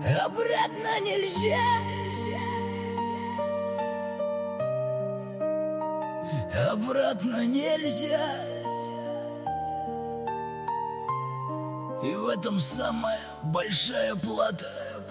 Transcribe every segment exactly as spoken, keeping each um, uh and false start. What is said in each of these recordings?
Обратно нельзя. Обратно нельзя. И в этом самая большая плата.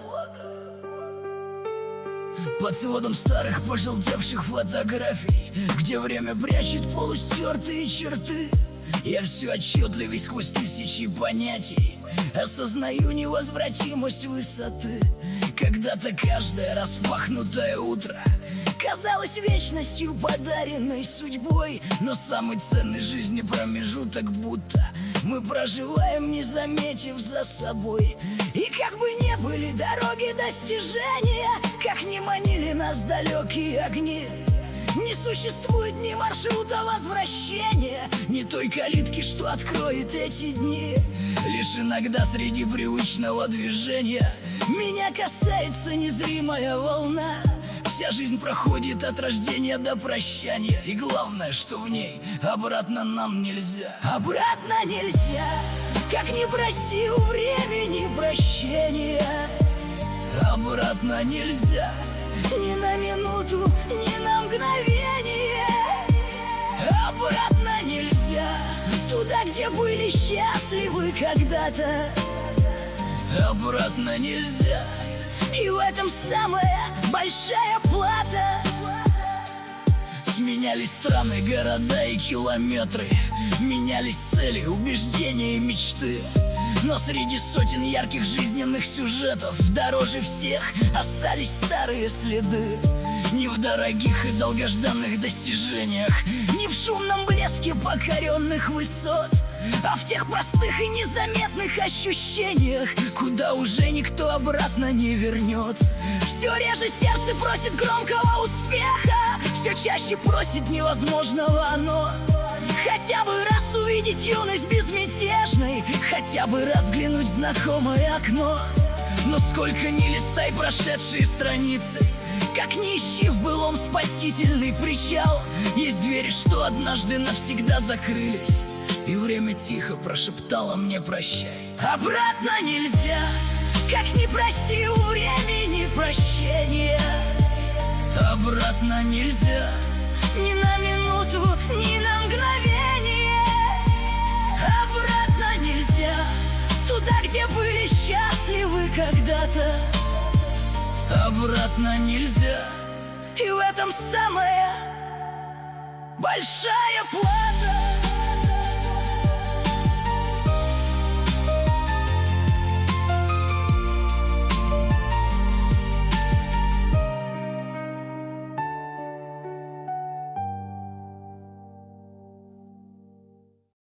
Под сводом старых пожелтевших фотографий, где время прячет полустертые черты, я все отчетливей сквозь тысячи понятий осознаю невозвратимость высоты. Когда-то каждое распахнутое утро казалось вечностью, подаренной судьбой, но самый ценный в жизни промежуток будто мы проживаем, не заметив за собой. И как бы не были дороги достижения, как не манили нас далекие огни, не существует ни маршрута возвращения, ни той калитки, что откроет эти дни. Лишь иногда среди привычного движения меня касается незримая волна. Вся жизнь проходит от рождения до прощания, и главное, что в ней обратно нам нельзя. Обратно нельзя, как не проси у времени прощения. Обратно нельзя, ни на минуту, ни на мгновение. Обратно нельзя, туда, где были счастливы когда-то. Обратно нельзя, и в этом самая большая плата. Сменялись страны, города и километры, менялись цели, убеждения и мечты. Но среди сотен ярких жизненных сюжетов дороже всех остались старые следы. Не в дорогих и долгожданных достижениях, не в шумном блеске покоренных высот, а в тех простых и незаметных ощущениях, куда уже никто обратно не вернет. Все реже сердце просит громкого успеха, все чаще просит невозможного оно. Хотя бы раз увидеть юность безмятежной, хотя бы раз взглянуть в знакомое окно. Но сколько ни листай прошедшие страницы, как ни ищи в былом спасительный причал, есть двери, что однажды навсегда закрылись, и время тихо прошептало мне прощай. Обратно нельзя, как ни проси у времени прощения. Обратно нельзя, ни на минуту, ни на мгновение. Обратно нельзя, туда, где были счастливы когда-то. Обратно нельзя, и в этом самая большая плата.